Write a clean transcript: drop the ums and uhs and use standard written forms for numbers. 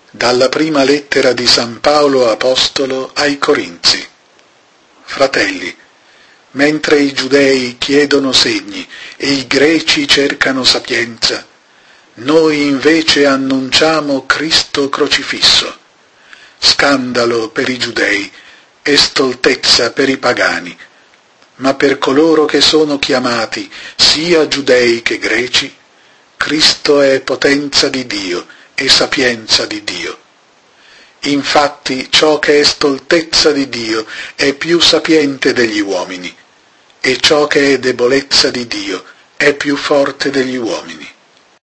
Dalla prima lettera di San Paolo Apostolo ai Corinzi. Fratelli, mentre i giudei chiedono segni e i greci cercano sapienza, noi invece annunciamo Cristo crocifisso, scandalo per i giudei e stoltezza per i pagani, ma per coloro che sono chiamati, sia giudei che greci, Cristo è potenza di Dio e sapienza di Dio. Infatti ciò che è stoltezza di Dio è più sapiente degli uomini, e ciò che è debolezza di Dio è più forte degli uomini.